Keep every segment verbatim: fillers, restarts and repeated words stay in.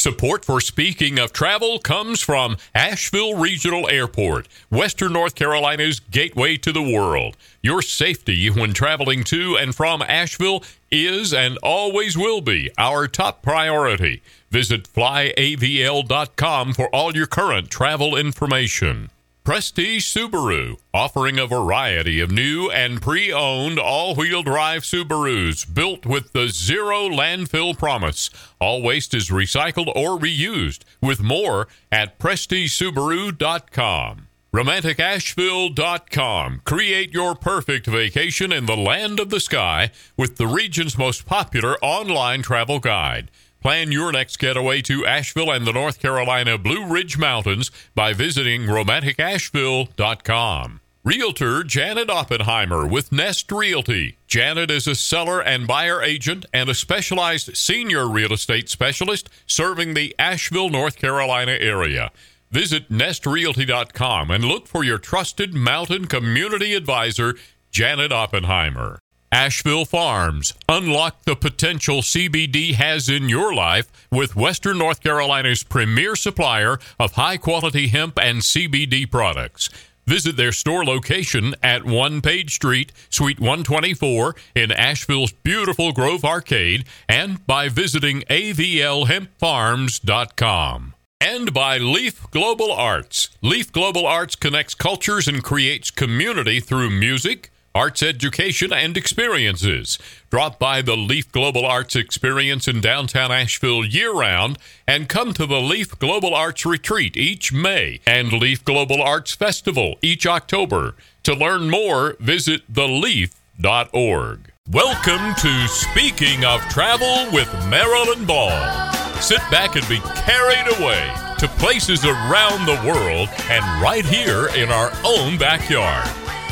Support for Speaking of Travel comes from Asheville Regional Airport, Western North Carolina's gateway to the world. Your safety when traveling to and from Asheville is and always will be our top priority. Visit fly A V L dot com for all your current travel information. Prestige Subaru, offering a variety of new and pre-owned all-wheel drive Subarus built with the zero landfill promise. All waste is recycled or reused, with more at prestige subaru dot com. romantic asheville dot com. Create your perfect vacation in the land of the sky with the region's most popular online travel guide. Plan your next getaway to Asheville and the North Carolina Blue Ridge Mountains by visiting romantic asheville dot com. Realtor Janet Oppenheimer with Nest Realty. Janet is a seller and buyer agent and a specialized senior real estate specialist serving the Asheville, North Carolina area. Visit nest realty dot com and look for your trusted mountain community advisor, Janet Oppenheimer. Asheville Farms. Unlock the potential C B D has in your life with Western North Carolina's premier supplier of high-quality hemp and C B D products. Visit their store location at one Page Street, Suite one twenty-four in Asheville's beautiful Grove Arcade, and by visiting A V L hemp farms dot com. And by Leaf Global Arts. Leaf Global Arts connects cultures and creates community through music, arts education, and experiences. Drop by the Leaf Global Arts Experience in downtown Asheville year-round and come to the Leaf Global Arts Retreat each May and Leaf Global Arts Festival each October. To learn more, visit the leaf dot org. Welcome to Speaking of Travel with Marilyn Ball. Sit back and be carried away to places around the world and right here in our own backyard.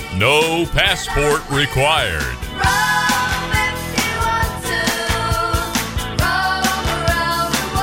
No passport required. Roam if you want to. Roam around the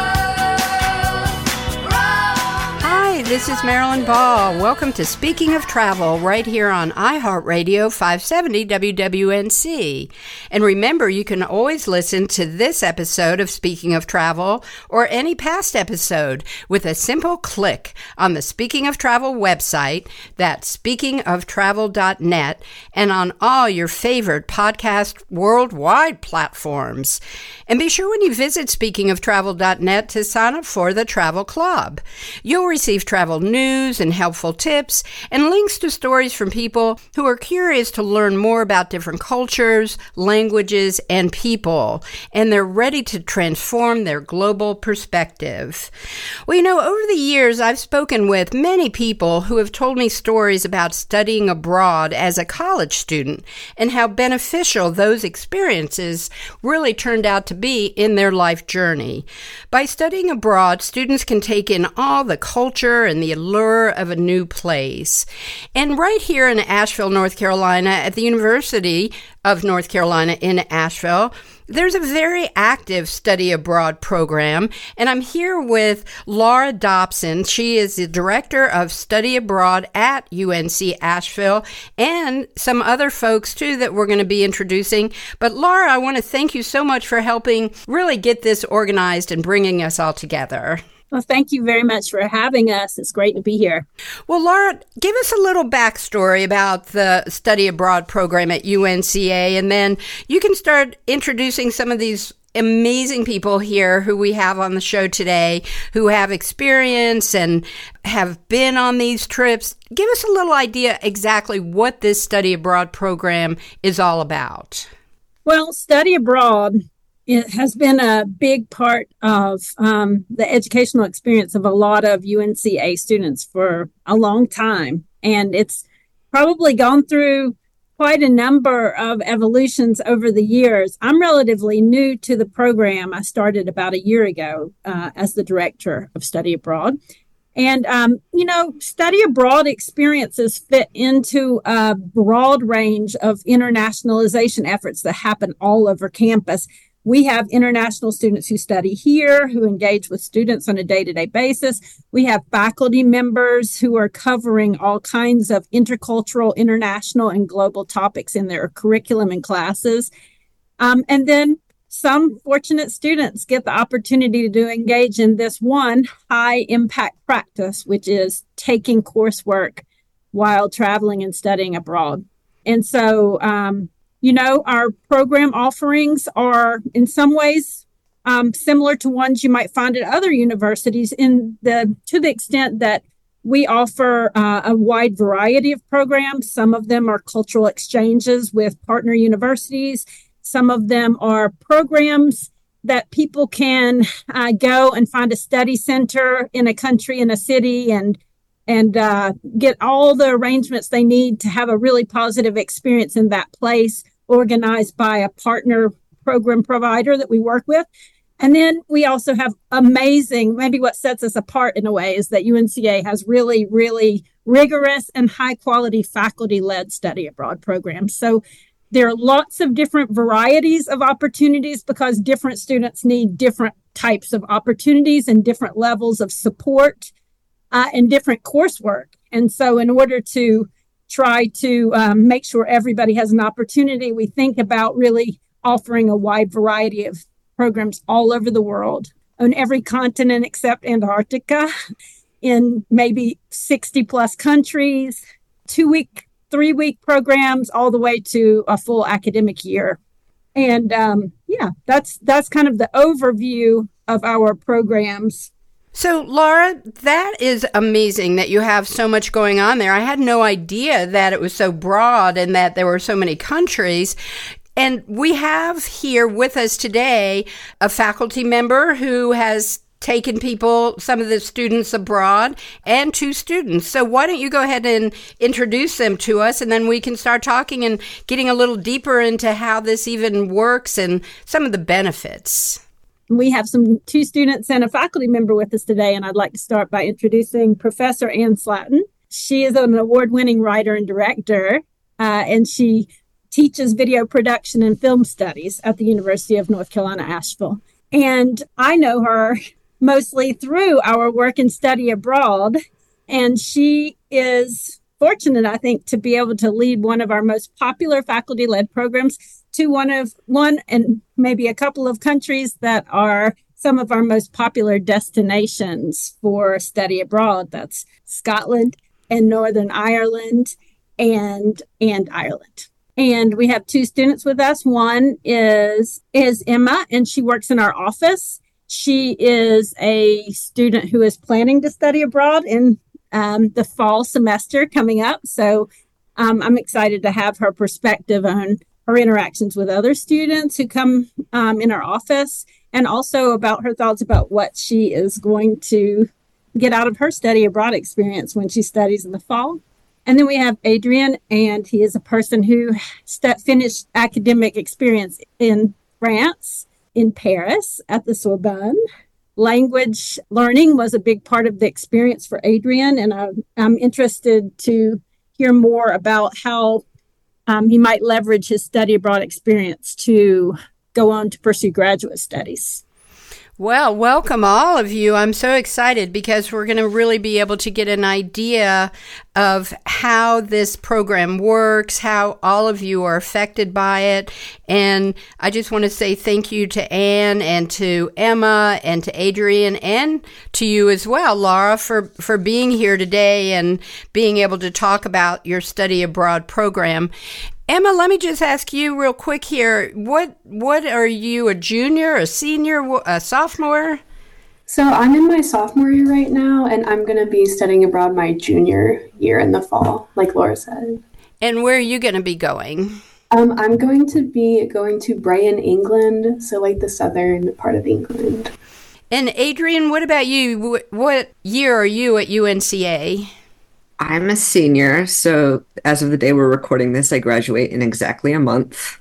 world. Roam. Hi, this is Marilyn Ball. Welcome to Speaking of Travel right here on iHeartRadio five seventy W W N C. And remember, you can always listen to this episode of Speaking of Travel or any past episode with a simple click on the Speaking of Travel website, that's speaking of travel dot net, and on all your favorite podcast worldwide platforms. And be sure when you visit speaking of travel dot net to sign up for the Travel Club. You'll receive travel news and helpful tips and links to stories from people who are curious to learn more about different cultures, languages, and people, and they're ready to transform their global perspective. Well, you know, over the years, I've spoken with many people who have told me stories about studying abroad as a college student and how beneficial those experiences really turned out to be in their life journey. By studying abroad, students can take in all the culture and the allure of a new place. And right here in Asheville, North Carolina, at the University of North Carolina in Asheville, there's a very active study abroad program, and I'm here with Laura Dobson. She is the director of study abroad at U N C Asheville, and some other folks too that we're going to be introducing. But Laura, I want to thank you so much for helping really get this organized and bringing us all together. Well, thank you very much for having us. It's great to be here. Well, Laura, give us a little backstory about the study abroad program at U N C A, and then you can start introducing some of these amazing people here who we have on the show today who have experience and have been on these trips. Give us a little idea exactly what this study abroad program is all about. Well, study abroad, it has been a big part of um, the educational experience of a lot of U N C A students for a long time. And it's probably gone through quite a number of evolutions over the years. I'm relatively new to the program. I started about a year ago uh, as the director of study abroad. And, um, you know, study abroad experiences fit into a broad range of internationalization efforts that happen all over campus. We have international students who study here, who engage with students on a day-to-day basis. We have faculty members who are covering all kinds of intercultural, international, and global topics in their curriculum and classes. Um, and then some fortunate students get the opportunity to engage in this one high impact practice, which is taking coursework while traveling and studying abroad. And so, um, you know, our program offerings are in some ways um, similar to ones you might find at other universities in the to the extent that we offer uh, a wide variety of programs. Some of them are cultural exchanges with partner universities. Some of them are programs that people can uh, go and find a study center in a country, in a city, and and uh, get all the arrangements they need to have a really positive experience in that place, organized by a partner program provider that we work with. And then we also have amazing, maybe what sets us apart in a way is that U N C A has really, really rigorous and high quality faculty-led study abroad programs. So there are lots of different varieties of opportunities because different students need different types of opportunities and different levels of support uh, and different coursework. And so in order to try to um, make sure everybody has an opportunity, we think about really offering a wide variety of programs all over the world, on every continent except Antarctica, in maybe sixty plus countries, two week, three week programs, all the way to a full academic year. And um, yeah, that's that's kind of the overview of our programs. So, Laura, that is amazing that you have so much going on there. I had no idea that it was so broad and that there were so many countries. And we have here with us today a faculty member who has taken people, some of the students abroad, and two students. So why don't you go ahead and introduce them to us, and then we can start talking and getting a little deeper into how this even works and some of the benefits. We have some two students and a faculty member with us today, and I'd like to start by introducing Professor Ann Slatton. She is an award-winning writer and director, uh, and she teaches video production and film studies at the University of North Carolina, Asheville. And I know her mostly through our work and study abroad. And she is fortunate, I think, to be able to lead one of our most popular faculty-led programs to one of one and maybe a couple of countries that are some of our most popular destinations for study abroad. That's Scotland and Northern Ireland and, and Ireland. And we have two students with us. One is, is Emma, and she works in our office. She is a student who is planning to study abroad in um, the fall semester coming up. So um, I'm excited to have her perspective on her interactions with other students who come um, in our office, and also about her thoughts about what she is going to get out of her study abroad experience when she studies in the fall. And then we have Adrian, and he is a person who st- finished academic experience in France, in Paris, at the Sorbonne. Language learning was a big part of the experience for Adrian, and I'm, I'm interested to hear more about how um, he might leverage his study abroad experience to go on to pursue graduate studies. Well, welcome all of you. I'm so excited because we're going to really be able to get an idea of how this program works, how all of you are affected by it. And I just want to say thank you to Anne and to Emma and to Adrian and to you as well, Laura, for, for being here today and being able to talk about your study abroad program. Emma, let me just ask you real quick here. What what are you, a junior, a senior, a sophomore? So I'm in my sophomore year right now, and I'm going to be studying abroad my junior year in the fall, like Laura said. And where are you going to be going? Um, I'm going to be going to Brighton, England, so like the southern part of England. And Adrian, what about you? What year are you at U N C A? I'm a senior, so as of the day we're recording this, I graduate in exactly a month.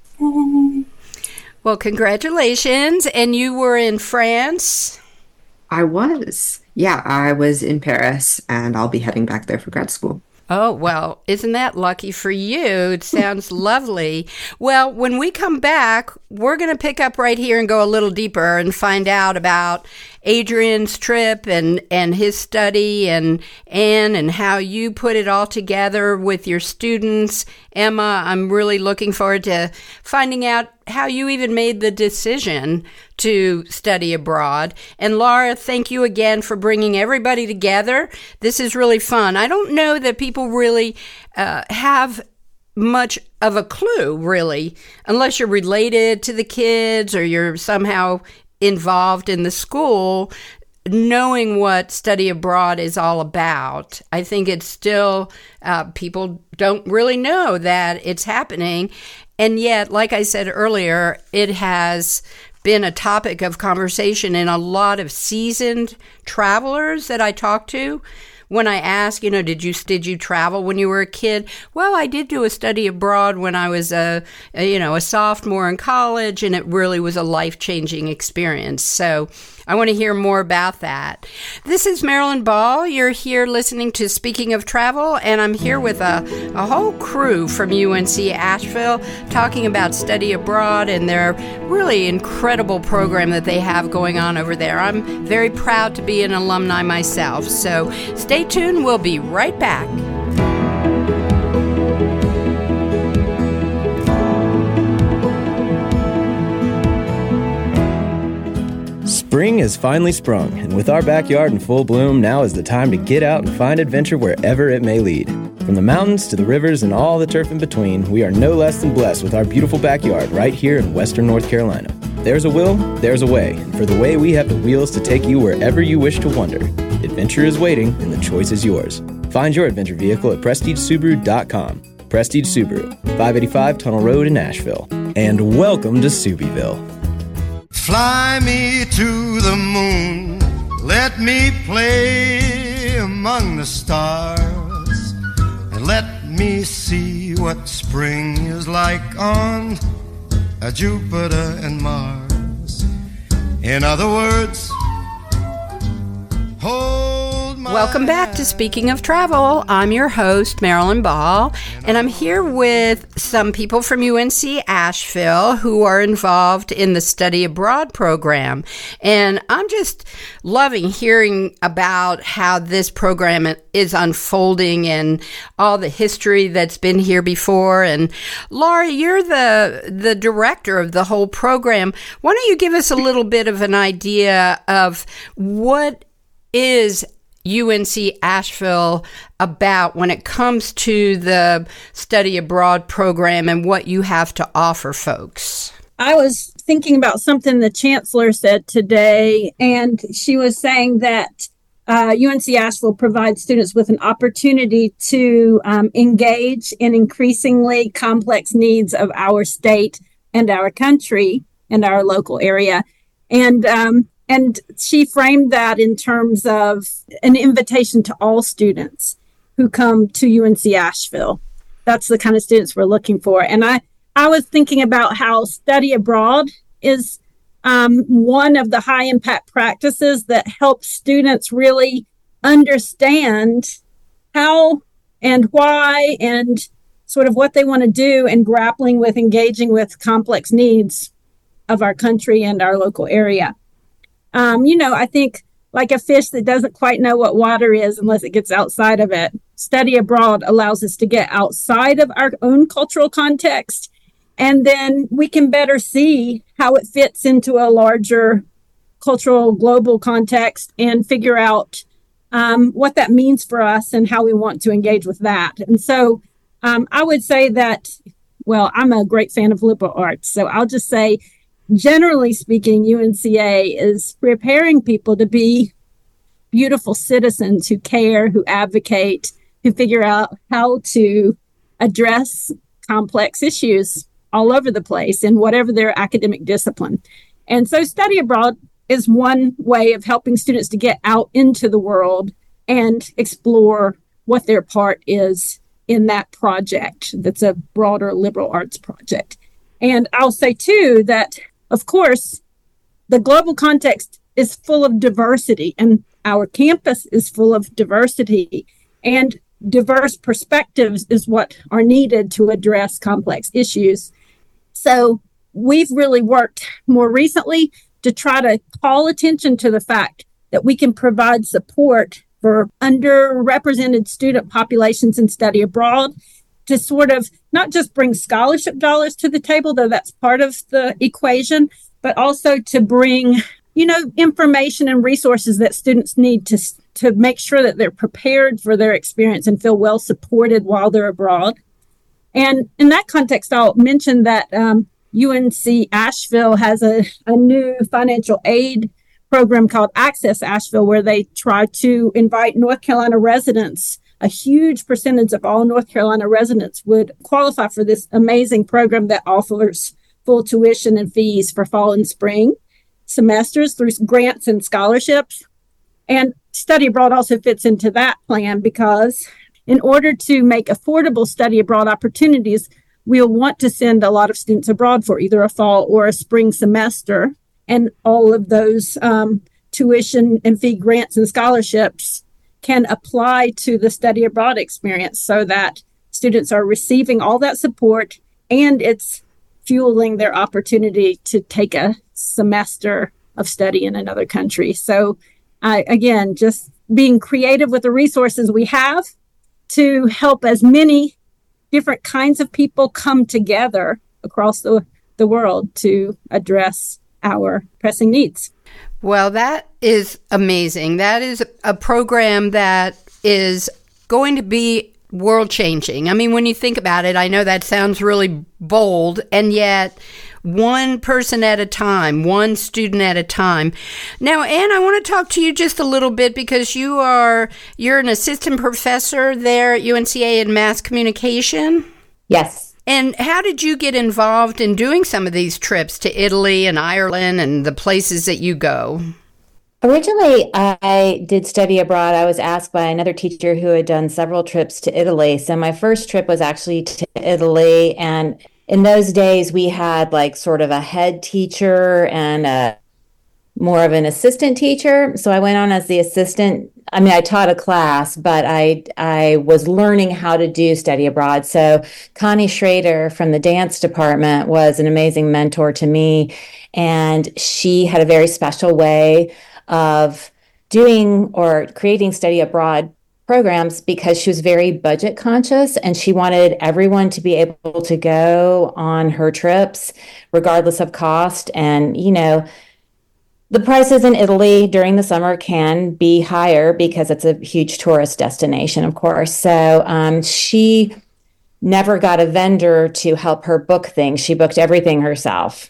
Well, congratulations. And you were in France? I was. Yeah, I was in Paris, and I'll be heading back there for grad school. Oh, well, isn't that lucky for you? It sounds lovely. Well, when we come back, we're going to pick up right here and go a little deeper and find out about Adrian's trip and, and his study, and Anne, and how you put it all together with your students. Emma, I'm really looking forward to finding out how you even made the decision to study abroad. And Laura, thank you again for bringing everybody together. This is really fun. I don't know that people really uh, have much of a clue, really, unless you're related to the kids or you're somehow involved in the school, knowing what study abroad is all about. I think it's still, uh, people don't really know that it's happening. And yet, like I said earlier, it has been a topic of conversation in a lot of seasoned travelers that I talk to. When I ask, you know, did you did you travel when you were a kid? Well, I did do a study abroad when I was a, a you know a sophomore in college, and it really was a life-changing experience. So I want to hear more about that. This is Marilyn Ball. You're here listening to Speaking of Travel, and I'm here with a, a whole crew from U N C Asheville talking about study abroad and their really incredible program that they have going on over there. I'm very proud to be an alumni myself. So stay tuned. We'll be right back. Spring has finally sprung, and with our backyard in full bloom, now is the time to get out and find adventure wherever it may lead. From the mountains to the rivers and all the turf in between, we are no less than blessed with our beautiful backyard right here in Western North Carolina. There's a will, there's a way, and for the way we have the wheels to take you wherever you wish to wander. Adventure is waiting, and the choice is yours. Find your adventure vehicle at prestige subaru dot com. Prestige Subaru, five eighty-five Tunnel Road in Asheville. And welcome to Subieville. Fly me to the moon, let me play among the stars, and let me see what spring is like on a Jupiter and Mars. In other words, hold my Welcome back to Speaking of Travel. I'm your host, Marilyn Ball, and I'm here with some people from U N C Asheville who are involved in the Study Abroad program. And I'm just loving hearing about how this program is unfolding and all the history that's been here before. And Laura, you're the, the director of the whole program. Why don't you give us a little bit of an idea of what is U N C Asheville about when it comes to the study abroad program and what you have to offer folks? I was thinking about something the chancellor said today, and she was saying that uh, U N C Asheville provides students with an opportunity to um, engage in increasingly complex needs of our state and our country and our local area. And um, And she framed that in terms of an invitation to all students who come to U N C Asheville. That's the kind of students we're looking for. And I, I was thinking about how study abroad is um, one of the high impact practices that helps students really understand how and why and sort of what they want to do and grappling with engaging with complex needs of our country and our local area. Um, you know, I think like a fish that doesn't quite know what water is unless it gets outside of it, study abroad allows us to get outside of our own cultural context, and then we can better see how it fits into a larger cultural global context and figure out um, what that means for us and how we want to engage with that. And so um, I would say that, well, I'm a great fan of liberal arts, so I'll just say, generally speaking, U N C A is preparing people to be beautiful citizens who care, who advocate, who figure out how to address complex issues all over the place in whatever their academic discipline. And so study abroad is one way of helping students to get out into the world and explore what their part is in that project that's a broader liberal arts project. And I'll say, too, that of course, the global context is full of diversity, and our campus is full of diversity, and diverse perspectives is what are needed to address complex issues. So we've really worked more recently to try to call attention to the fact that we can provide support for underrepresented student populations in study abroad, to sort of not just bring scholarship dollars to the table, though that's part of the equation, but also to bring, you know, information and resources that students need to, to make sure that they're prepared for their experience and feel well supported while they're abroad. And in that context, I'll mention that um, U N C Asheville has a, a new financial aid program called Access Asheville, where they try to invite North Carolina residents. A huge percentage of all North Carolina residents would qualify for this amazing program that offers full tuition and fees for fall and spring semesters through grants and scholarships. And study abroad also fits into that plan, because in order to make affordable study abroad opportunities, we'll want to send a lot of students abroad for either a fall or a spring semester. And all of those um, tuition and fee grants and scholarships can apply to the study abroad experience, so that students are receiving all that support and it's fueling their opportunity to take a semester of study in another country. So I, again, just being creative with the resources we have to help as many different kinds of people come together across the, the world to address our pressing needs. Well, that is amazing. That is a program that is going to be world-changing. I mean, when you think about it, I know that sounds really bold, and yet one person at a time, one student at a time. Now, Anne, I want to talk to you just a little bit, because you are, you're an assistant professor there at U N C A in mass communication. Yes. And how did you get involved in doing some of these trips to Italy and Ireland and the places that you go? Originally, I did study abroad. I was asked by another teacher who had done several trips to Italy. So my first trip was actually to Italy. And in those days, we had like sort of a head teacher and a more of an assistant teacher. So I went on as the assistant. I mean, I taught a class, but I I was learning how to do study abroad. So Connie Schrader from the dance department was an amazing mentor to me. And she had a very special way of doing or creating study abroad programs, because she was very budget conscious and she wanted everyone to be able to go on her trips regardless of cost. And, you know, the prices in Italy during the summer can be higher because it's a huge tourist destination, of course. So um, she never got a vendor to help her book things. She booked everything herself.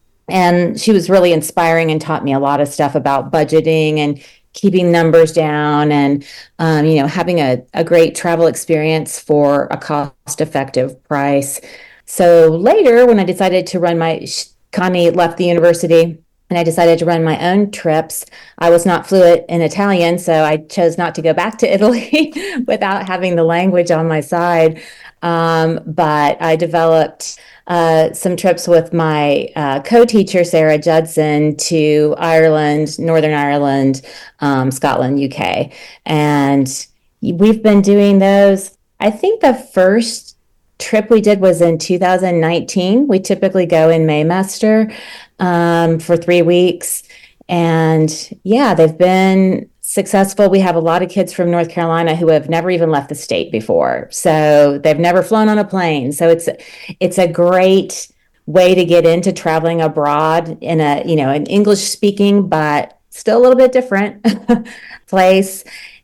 And she was really inspiring and taught me a lot of stuff about budgeting and keeping numbers down and, um, you know, having a, a great travel experience for a cost-effective price. So later, when I decided to run my, Connie left the university, and I decided to run my own trips. I was not fluent in Italian, so I chose not to go back to Italy without having the language on my side. Um, but I developed uh, some trips with my uh, co-teacher, Sarah Judson, to Ireland, Northern Ireland, um, Scotland, U K. And we've been doing those. I think the first trip we did was in two thousand nineteen. We typically go in Maymester um, for three weeks. And yeah, they've been successful. We have a lot of kids from North Carolina who have never even left the state before. So they've never flown on a plane. So it's it's a great way to get into traveling abroad in a, you know, an English speaking, but still a little bit different place.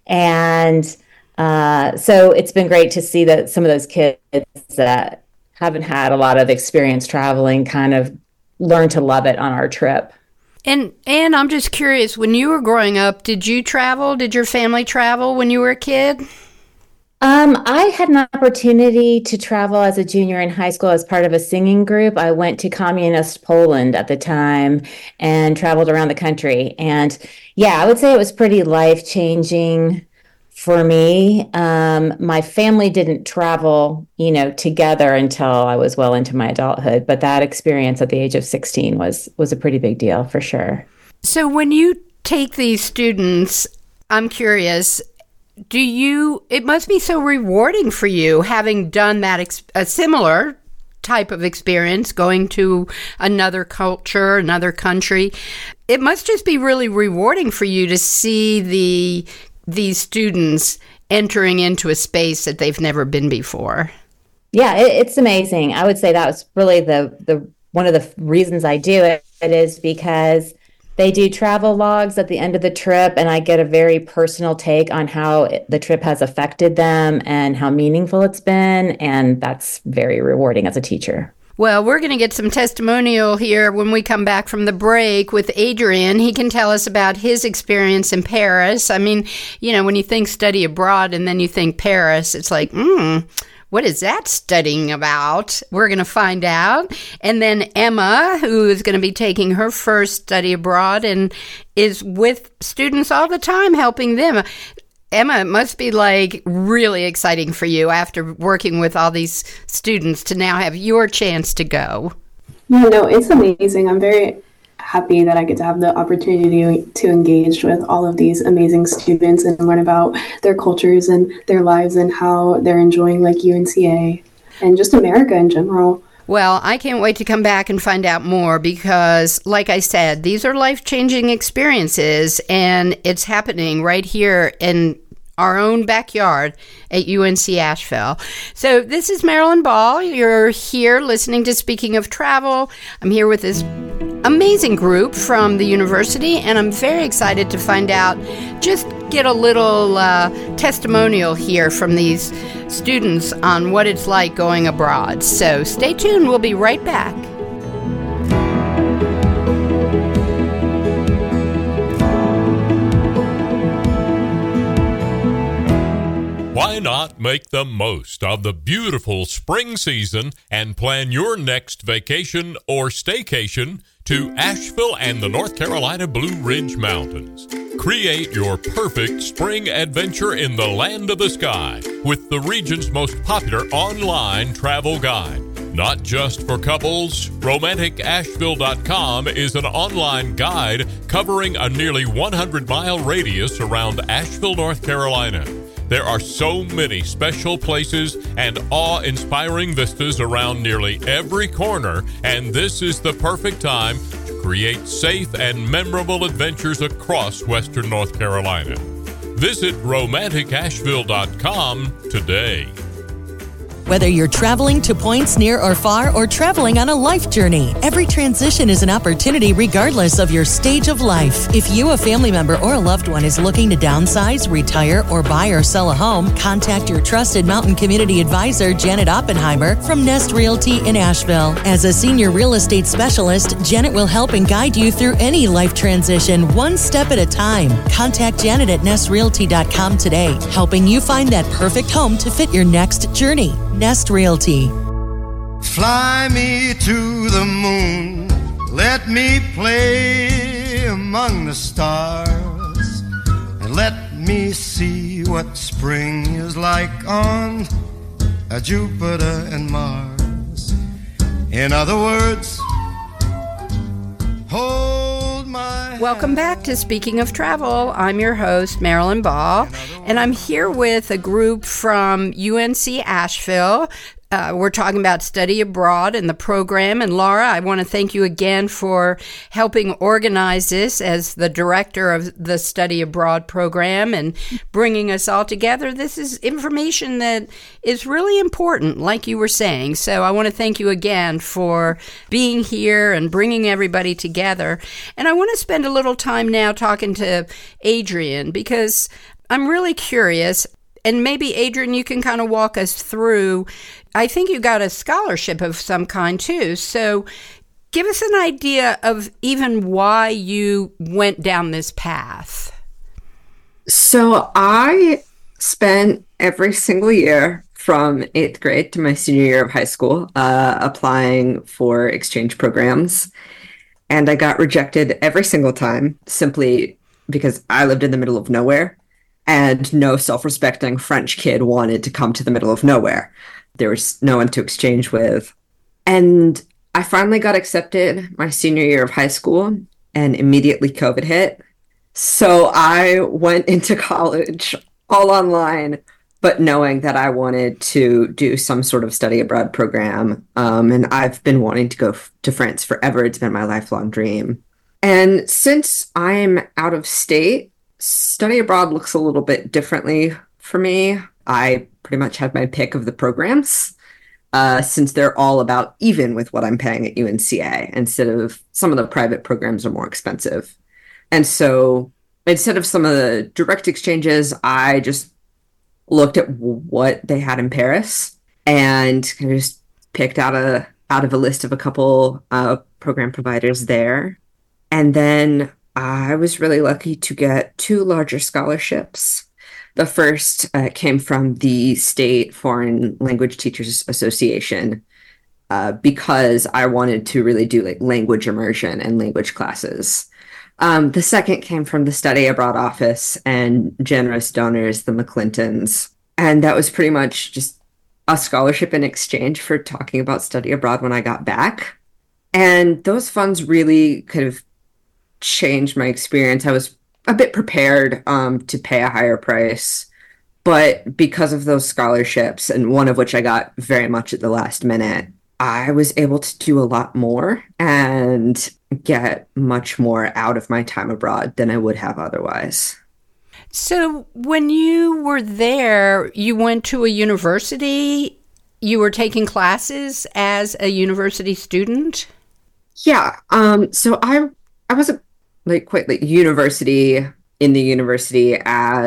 And uh, so it's been great to see that some of those kids that haven't had a lot of experience traveling kind of learn to love it on our trip. And and I'm just curious, when you were growing up, did you travel? Did your family travel when you were a kid? Um, I had an opportunity to travel as a junior in high school as part of a singing group. I went to communist Poland at the time and traveled around the country. And yeah, I would say it was pretty life-changing for me. Um, my family didn't travel, you know, together until I was well into my adulthood. But that experience at the age of sixteen was was a pretty big deal for sure. So when you take these students, I'm curious, do you, it must be so rewarding for you having done that, ex- a similar type of experience, going to another culture, another country. It must just be really rewarding for you to see the these students entering into a space that they've never been before. Yeah, it, it's amazing. I would say that was really the the one of the reasons I do it. It is because they do travel logs at the end of the trip, and I get a very personal take on how it, the trip has affected them and how meaningful it's been, and that's very rewarding as a teacher. Well, we're going to get some testimonial here when we come back from the break with Adrian. He can tell us about his experience in Paris. I mean, you know, when you think study abroad and then you think Paris, it's like, hmm, what is that studying about? We're going to find out. And then Emma, who is going to be taking her first study abroad and is with students all the time, helping them. Emma, it must be like really exciting for you after working with all these students to now have your chance to go. Yeah, no, it's amazing. I'm very happy that I get to have the opportunity to engage with all of these amazing students and learn about their cultures and their lives and how they're enjoying like U N C A and just America in general. Well, I can't wait to come back and find out more because, like I said, these are life-changing experiences, and it's happening right here in our own backyard at U N C Asheville. So this is Marilyn Ball. You're here listening to Speaking of Travel. I'm here with this amazing group from the university, and I'm very excited to find out, just get a little uh, testimonial here from these students on what it's like going abroad. So stay tuned. We'll be right back. Why not make the most of the beautiful spring season and plan your next vacation or staycation to Asheville and the North Carolina Blue Ridge Mountains? Create your perfect spring adventure in the land of the sky with the region's most popular online travel guide. Not just for couples, romantic asheville dot com is an online guide covering a nearly one hundred mile radius around Asheville, North Carolina. There are so many special places and awe-inspiring vistas around nearly every corner, and this is the perfect time to create safe and memorable adventures across Western North Carolina. Visit romantic asheville dot com today. Whether you're traveling to points near or far or traveling on a life journey, every transition is an opportunity regardless of your stage of life. If you, a family member, or a loved one is looking to downsize, retire, or buy or sell a home, contact your trusted mountain community advisor, Janet Oppenheimer from Nest Realty in Asheville. As a senior real estate specialist, Janet will help and guide you through any life transition one step at a time. Contact Janet at nest realty dot com today, helping you find that perfect home to fit your next journey. Nest Realty. Fly me to the moon, let me play among the stars, and let me see what spring is like on a Jupiter and Mars. In other words, hold my Welcome back to Speaking of Travel. I'm your host, Marilyn Ball, and I'm here with a group from U N C Asheville. Uh, we're talking about study abroad and the program. And Laura, I want to thank you again for helping organize this as the director of the study abroad program and bringing us all together. This is information that is really important, like you were saying. So I want to thank you again for being here and bringing everybody together. And I want to spend a little time now talking to Adrian because I'm really curious. And maybe, Adrian, you can kind of walk us through. I think you got a scholarship of some kind, too. So give us an idea of even why you went down this path. So I spent every single year from eighth grade to my senior year of high school uh, applying for exchange programs. And I got rejected every single time simply because I lived in the middle of nowhere. And no self-respecting French kid wanted to come to the middle of nowhere. There was no one to exchange with. And I finally got accepted my senior year of high school, and immediately COVID hit. So I went into college all online, but knowing that I wanted to do some sort of study abroad program. Um, and I've been wanting to go f- to France forever. It's been my lifelong dream. And since I'm out of state, study abroad looks a little bit differently for me. I pretty much have my pick of the programs, uh, since they're all about even with what I'm paying at U N C A, instead of some of the private programs are more expensive. And so instead of some of the direct exchanges, I just looked at what they had in Paris and kind of just picked out a out of a list of a couple uh, program providers there. And then I was really lucky to get two larger scholarships. The first uh, came from the State Foreign Language Teachers Association, uh, because I wanted to really do like language immersion and language classes. Um, the second came from the Study Abroad Office and generous donors, the McClintons. And that was pretty much just a scholarship in exchange for talking about study abroad when I got back. And those funds really kind of changed my experience. I was a bit prepared um, to pay a higher price, but because of those scholarships, and one of which I got very much at the last minute, I was able to do a lot more and get much more out of my time abroad than I would have otherwise. So when you were there, you went to a university, you were taking classes as a university student? Yeah. Um, so I I was a, like quite like university in the university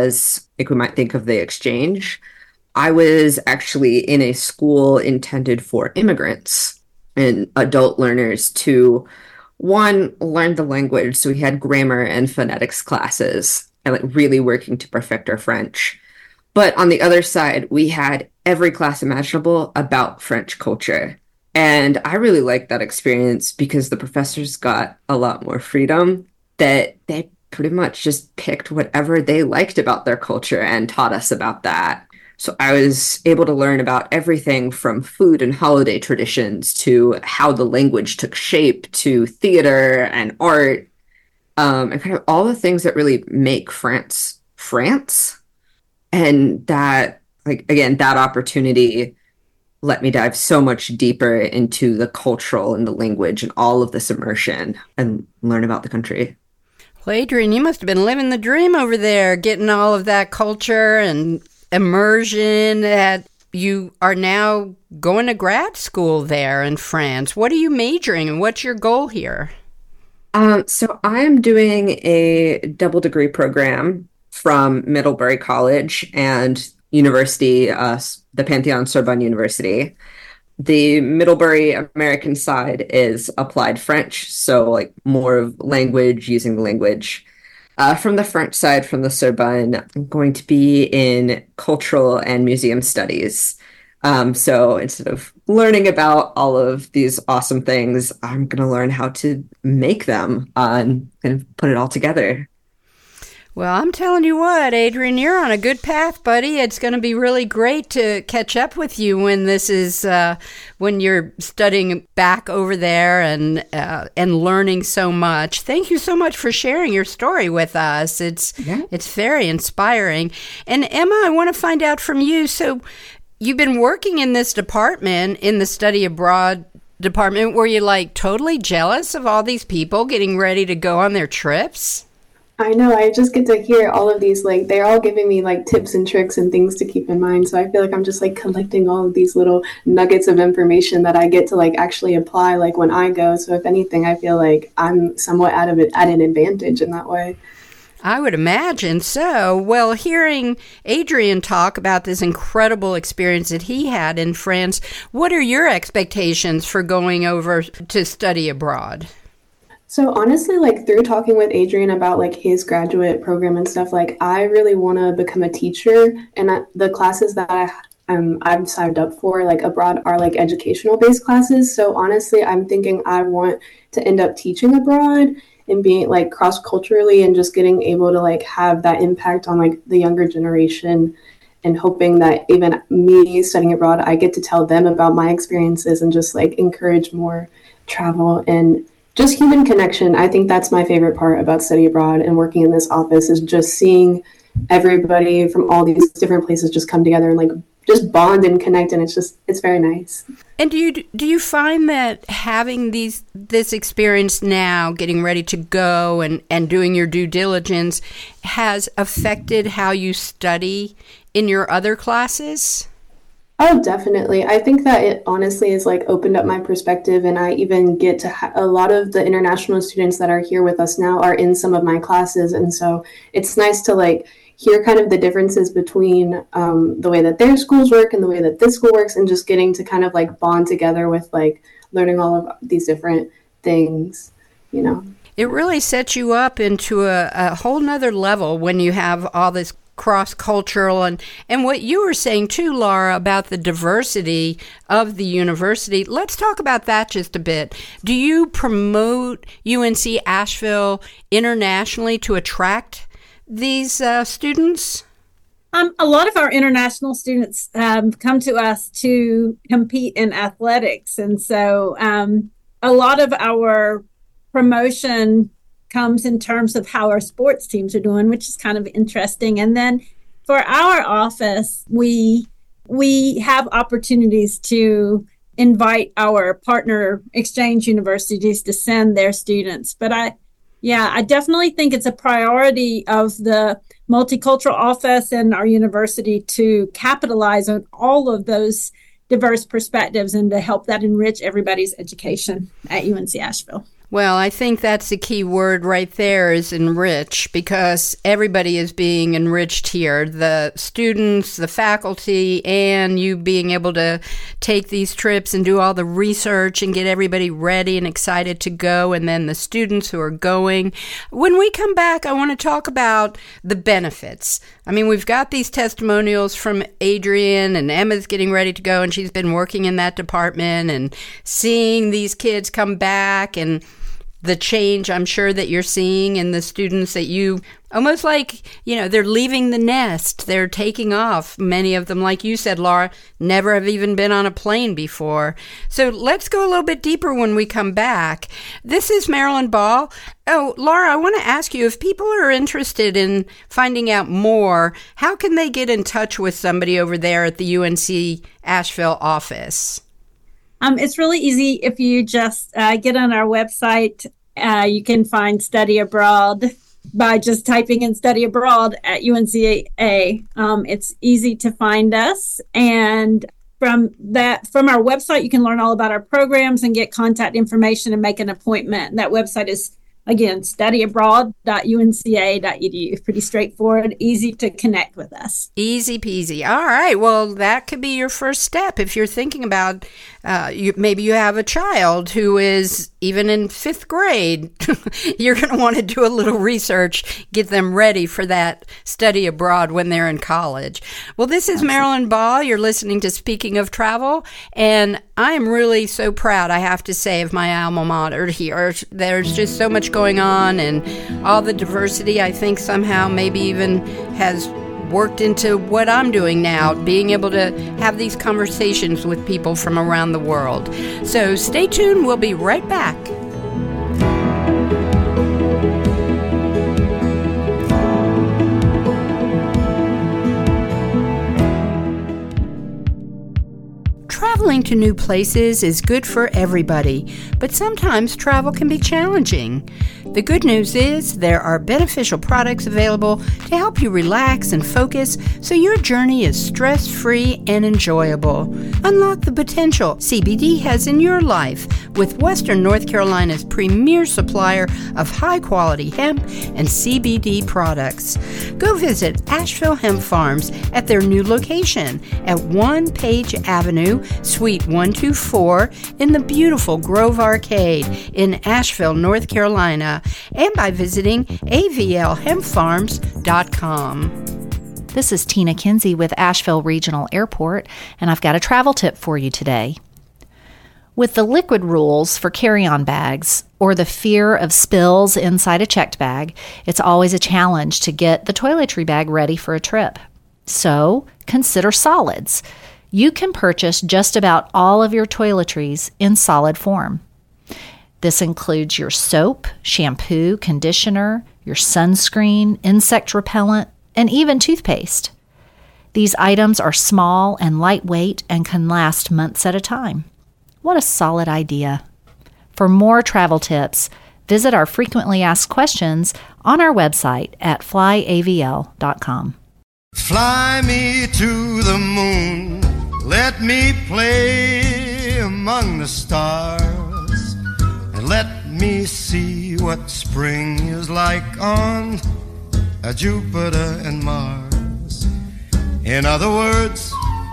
as like we might think of the exchange. I was actually in a school intended for immigrants and adult learners to, one, learn the language. So we had grammar and phonetics classes and like really working to perfect our French. But on the other side, we had every class imaginable about French culture. And I really liked that experience because the professors got a lot more freedom, that they pretty much just picked whatever they liked about their culture and taught us about that. So I was able to learn about everything from food and holiday traditions to how the language took shape to theater and art, um, and kind of all the things that really make France France. And that, like, again, that opportunity let me dive so much deeper into the cultural and the language and all of this immersion and learn about the country. Well, Adrian, you must have been living the dream over there, getting all of that culture and immersion. That you are now going to grad school there in France. What are you majoring in? What's your goal here? Um, so I'm doing a double degree program from Middlebury College and University, uh, the Panthéon-Sorbonne University. The Middlebury American side is applied French, so like more of language, using the language. Uh, from the French side, from the Sorbonne, I'm going to be in cultural and museum studies. Um, so instead of learning about all of these awesome things, I'm going to learn how to make them uh, and kind of put it all together. Well, I'm telling you what, Adrian, you're on a good path, buddy. It's going to be really great to catch up with you when this is, uh, when you're studying back over there and uh, and learning so much. Thank you so much for sharing your story with us. It's yeah. it's very inspiring. And Emma, I want to find out from you. So you've been working in this department, in the study abroad department. Were you like totally jealous of all these people getting ready to go on their trips? I know, I just get to hear all of these, like, they're all giving me, like, tips and tricks and things to keep in mind. So I feel like I'm just, like, collecting all of these little nuggets of information that I get to, like, actually apply, like, when I go. So if anything, I feel like I'm somewhat out of it, at an advantage in that way. I would imagine so. Well, hearing Adrian talk about this incredible experience that he had in France, what are your expectations for going over to study abroad? So honestly, like through talking with Adrian about like his graduate program and stuff, like I really want to become a teacher, and I, the classes that I um, I've signed up for like abroad are like educational based classes. So honestly, I'm thinking I want to end up teaching abroad and being like cross culturally and just getting able to like have that impact on like the younger generation, and hoping that even me studying abroad, I get to tell them about my experiences and just like encourage more travel and just human connection. I think that's my favorite part about study abroad and working in this office, is just seeing everybody from all these different places just come together and like just bond and connect, and it's just it's very nice. And do you do you find that having these this experience now, getting ready to go and, and doing your due diligence, has affected how you study in your other classes? Oh, definitely. I think that it honestly is like opened up my perspective, and I even get to ha- a lot of the international students that are here with us now are in some of my classes, and so it's nice to like hear kind of the differences between um, the way that their schools work and the way that this school works, and just getting to kind of like bond together with like learning all of these different things, you know. It really sets you up into a, a whole nother level when you have all this cross-cultural and, and what you were saying too, Laura, about the diversity of the university. Let's talk about that just a bit. Do you promote U N C Asheville internationally to attract these uh, students? Um, a lot of our international students um, come to us to compete in athletics. And so um, a lot of our promotion comes in terms of how our sports teams are doing, which is kind of interesting. And then for our office, we we have opportunities to invite our partner exchange universities to send their students. But I Yeah, I definitely think it's a priority of the multicultural office and our university to capitalize on all of those diverse perspectives and to help that enrich everybody's education at U N C Asheville. Well, I think that's the key word right there is enrich, because everybody is being enriched here. The students, the faculty, and you being able to take these trips and do all the research and get everybody ready and excited to go, and then the students who are going. When we come back, I want to talk about the benefits. I mean, we've got these testimonials from Adrienne, and Emma's getting ready to go, and she's been working in that department and seeing these kids come back, and the change I'm sure that you're seeing in the students that you almost like, you know, they're leaving the nest. They're taking off. Many of them, like you said, Laura, never have even been on a plane before. So let's go a little bit deeper when we come back. This is Marilyn Ball. Oh, Laura, I want to ask you, if people are interested in finding out more, how can they get in touch with somebody over there at the U N C Asheville office? Um, it's really easy if you just uh, get on our website. Uh, you can find Study Abroad by just typing in Study Abroad at U N C A. Um, it's easy to find us. And from that, from our website, you can learn all about our programs and get contact information and make an appointment. And that website is, again, study abroad dot U N C A dot E D U. Pretty straightforward, easy to connect with us. Easy peasy. All right. Well, that could be your first step if you're thinking about uh, you, maybe you have a child who is even in fifth grade. You're going to want to do a little research, get them ready for that study abroad when they're in college. Well, this is Marilyn Ball. You're listening to Speaking of Travel, and I am really so proud, I have to say, of my alma mater here. There's just so much going on, and all the diversity, I think, somehow maybe even has worked into what I'm doing now, being able to have these conversations with people from around the world. So stay tuned. We'll be right back. Traveling to new places is good for everybody, but sometimes travel can be challenging. The good news is there are beneficial products available to help you relax and focus so your journey is stress-free and enjoyable. Unlock the potential C B D has in your life with Western North Carolina's premier supplier of high-quality hemp and C B D products. Go visit Asheville Hemp Farms at their new location at One Page Avenue, Suite one two four in the beautiful Grove Arcade in Asheville, North Carolina, and by visiting A V L hemp farms dot com. This is Tina Kinsey with Asheville Regional Airport, and I've got a travel tip for you today. With the liquid rules for carry-on bags, or the fear of spills inside a checked bag, it's always a challenge to get the toiletry bag ready for a trip. So, consider solids. You can purchase just about all of your toiletries in solid form. This includes your soap, shampoo, conditioner, your sunscreen, insect repellent, and even toothpaste. These items are small and lightweight and can last months at a time. What a solid idea. For more travel tips, visit our frequently asked questions on our website at fly a v l dot com. Fly me to the moon, let me play among the stars, and let me see what spring is like on a Jupiter and Mars. In other words,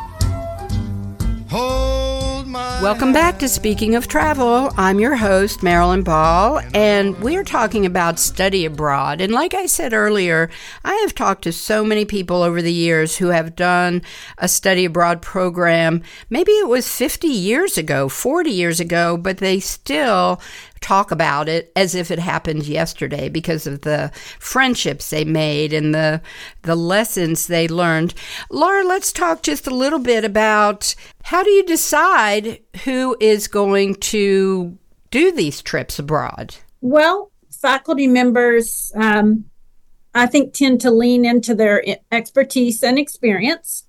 hold my Welcome back to Speaking of Travel. I'm your host, Marilyn Ball, and we're talking about study abroad. And like I said earlier, I have talked to so many people over the years who have done a study abroad program. Maybe it was fifty years ago, forty years ago, but they still talk about it as if it happened yesterday because of the friendships they made and the the lessons they learned. Laura, let's talk just a little bit about how do you decide who is going to do these trips abroad? Well, faculty members, um, I think, tend to lean into their expertise and experience.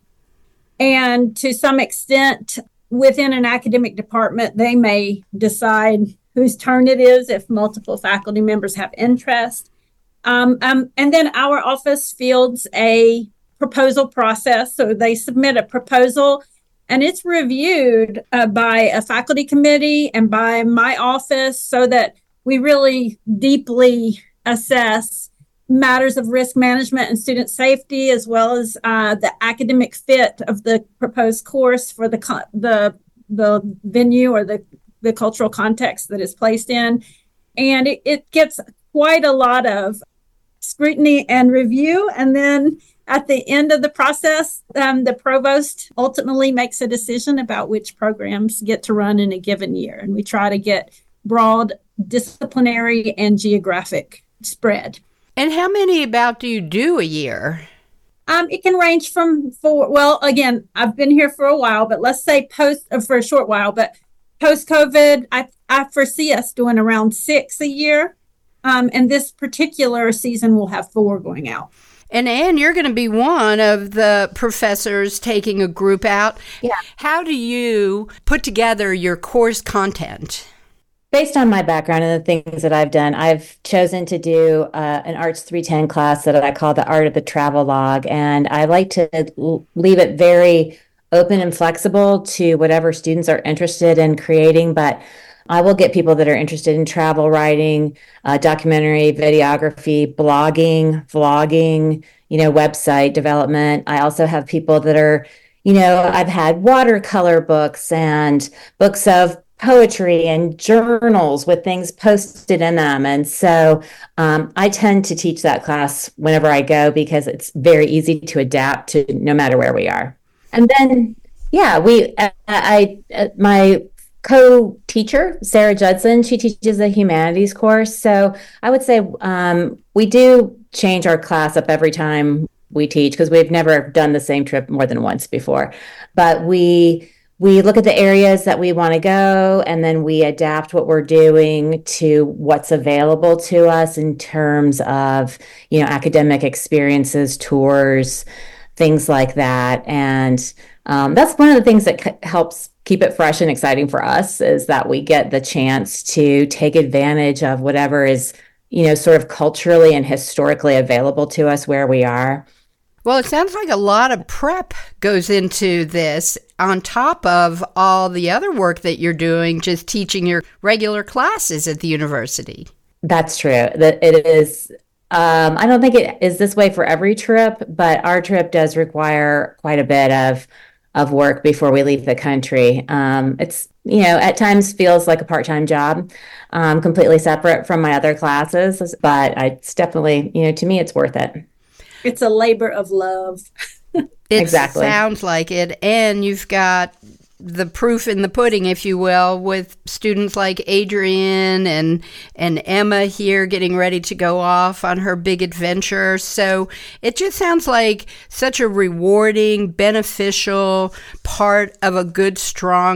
And to some extent, within an academic department, they may decide whose turn it is if multiple faculty members have interest. Um, um, and then our office fields a proposal process. So they submit a proposal and it's reviewed uh, by a faculty committee and by my office so that we really deeply assess matters of risk management and student safety, as well as uh, the academic fit of the proposed course for the co- the the venue or the the cultural context that is placed in. And it, it gets quite a lot of scrutiny and review. And then at the end of the process, um, the provost ultimately makes a decision about which programs get to run in a given year. And we try to get broad disciplinary and geographic spread. And how many about do you do a year? Um, it can range from four. Well, again, I've been here for a while, but let's say post uh, for a short while, but post-COVID, I, I foresee us doing around six a year. Um, and this particular season, we'll have four going out. And Anne, you're going to be one of the professors taking a group out. Yeah. How do you put together your course content? Based on my background and the things that I've done, I've chosen to do uh, an Arts three ten class that I call the Art of the Travel Log. And I like to l- leave it very open and flexible to whatever students are interested in creating. But I will get people that are interested in travel writing, uh, documentary, videography, blogging, vlogging, you know, website development. I also have people that are, you know, I've had watercolor books and books of poetry and journals with things posted in them. And so um, I tend to teach that class whenever I go because it's very easy to adapt to no matter where we are. And then, yeah, we, I, I uh, my co-teacher, Sarah Judson, she teaches a humanities course. So I would say um, we do change our class up every time we teach because we've never done the same trip more than once before. But we we look at the areas that we want to go, and then we adapt what we're doing to what's available to us in terms of, you know, academic experiences, tours, things like that. And um, that's one of the things that c- helps keep it fresh and exciting for us is that we get the chance to take advantage of whatever is, you know, sort of culturally and historically available to us where we are. Well, it sounds like a lot of prep goes into this on top of all the other work that you're doing, just teaching your regular classes at the university. That's true. That it is. Um, I don't think it is this way for every trip, but our trip does require quite a bit of of work before we leave the country. Um, it's, you know, at times feels like a part-time job, um, completely separate from my other classes, but I, it's definitely, you know, to me, it's worth it. It's a labor of love. It Exactly. sounds like it. And you've got the proof in the pudding, if you will, with students like Adrienne and and Emma here getting ready to go off on her big adventure. So it just sounds like such a rewarding, beneficial part of a good, strong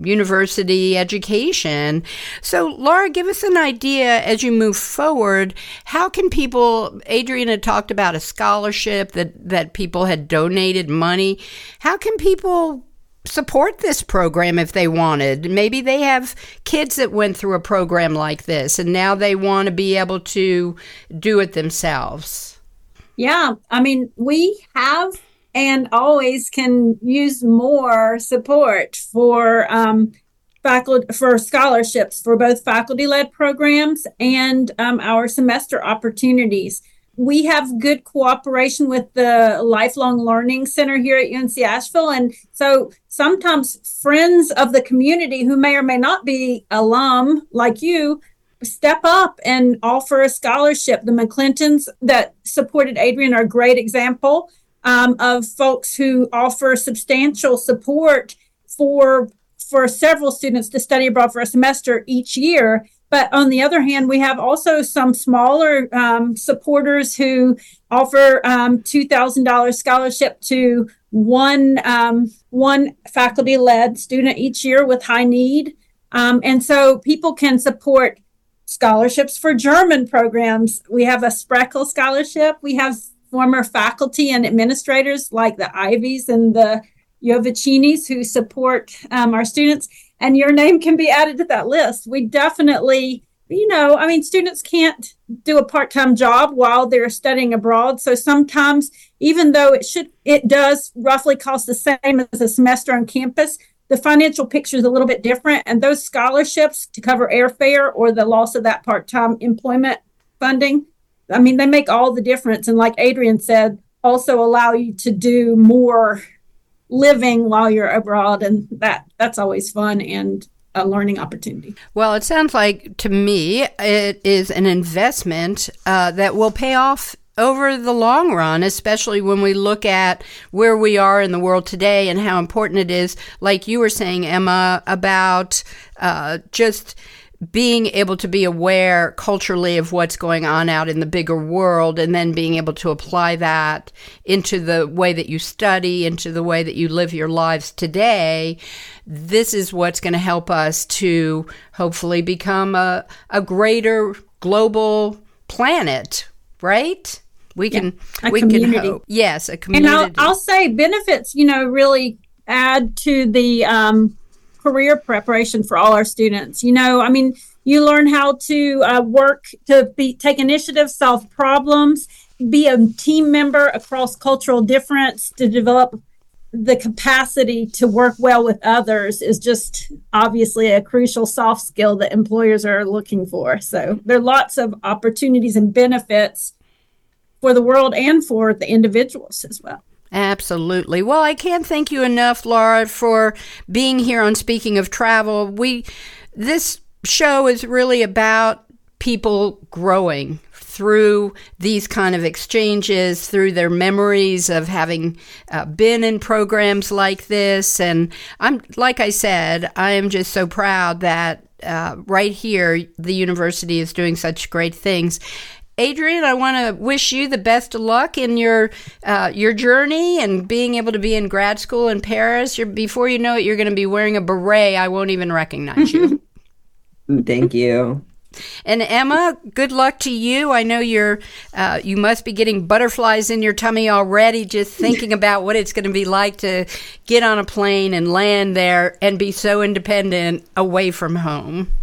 university education. So, Laura, give us an idea as you move forward. How can people, Adrian had talked about a scholarship that, that people had donated money. How can people support this program if they wanted? Maybe they have kids that went through a program like this and now they want to be able to do it themselves. Yeah, I mean, we have and always can use more support for um, faculty for scholarships for both faculty-led programs and um, our semester opportunities. We have good cooperation with the Lifelong Learning Center here at U N C Asheville. And so sometimes friends of the community who may or may not be alum like you step up and offer a scholarship. The McClintons that supported Adrian are a great example um, of folks who offer substantial support for, for several students to study abroad for a semester each year. But on the other hand, we have also some smaller um, supporters who offer um, two thousand dollars scholarship to one um, one faculty-led student each year with high need. Um, and so people can support scholarships for German programs. We have a Spreckle scholarship. We have former faculty and administrators like the Ivies and the Jovicinis who support um, our students. And your name can be added to that list. We definitely, you know, I mean, students can't do a part-time job while they're studying abroad. So sometimes, even though it should, it does roughly cost the same as a semester on campus, the financial picture is a little bit different. And those scholarships to cover airfare or the loss of that part-time employment funding, I mean, they make all the difference. And like Adrian said, also allow you to do more living while you're abroad, and that that's always fun and a learning opportunity. Well, it sounds like to me it is an investment uh, that will pay off over the long run, especially when we look at where we are in the world today and how important it is, like you were saying, Emma, about uh, just being able to be aware culturally of what's going on out in the bigger world, and then being able to apply that into the way that you study, into the way that you live your lives today. This is what's going to help us to hopefully become a, a greater global planet, right? We can, yeah, we community. can hope. Yes, a community. And I'll, I'll say benefits, you know, really add to the um, career preparation for all our students. You know, I mean, you learn how to uh, work, to be take initiative, solve problems, be a team member across cultural difference, to develop the capacity to work well with others is just obviously a crucial soft skill that employers are looking for. So there are lots of opportunities and benefits for the world and for the individuals as well. Absolutely. Well, I can't thank you enough, Laura, for being here on Speaking of Travel. We, this show is really about people growing through these kind of exchanges, through their memories of having uh, been in programs like this. And I'm, like I said, I am just so proud that uh, right here, the university is doing such great things. Adrian, I want to wish you the best of luck in your uh, your journey and being able to be in grad school in Paris. You're, before you know it, you're going to be wearing a beret. I won't even recognize you. Thank you. And Emma, good luck to you. I know you're uh, you must be getting butterflies in your tummy already just thinking about what it's going to be like to get on a plane and land there and be so independent away from home.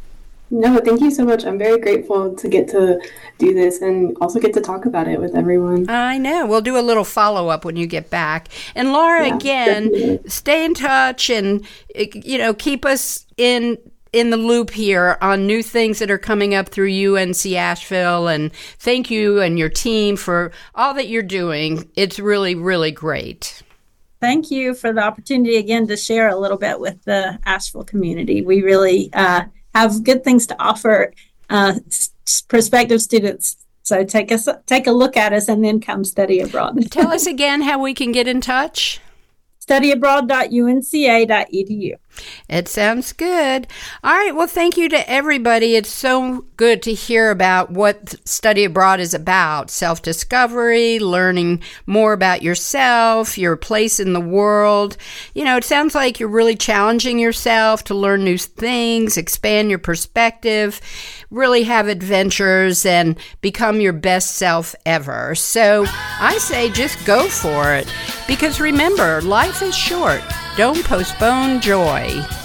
No, thank you so much. I'm very grateful to get to do this and also get to talk about it with everyone. I know. We'll do a little follow-up when you get back. And Laura, yeah, again, definitely. Stay in touch and, you know, keep us in in the loop here on new things that are coming up through U N C Asheville. And thank you and your team for all that you're doing. It's really, really great. Thank you for the opportunity again to share a little bit with the Asheville community. We really uh, have good things to offer uh, prospective students. So take us, take a look at us and then come study abroad. Tell us again how we can get in touch. study abroad dot u n c a dot e d u. It sounds good. All right. Well, thank you to everybody. It's so good to hear about what study abroad is about. Self-discovery, learning more about yourself, your place in the world. You know, it sounds like you're really challenging yourself to learn new things, expand your perspective, really have adventures, and become your best self ever. So I say just go for it. Because remember, life is short. Don't postpone joy.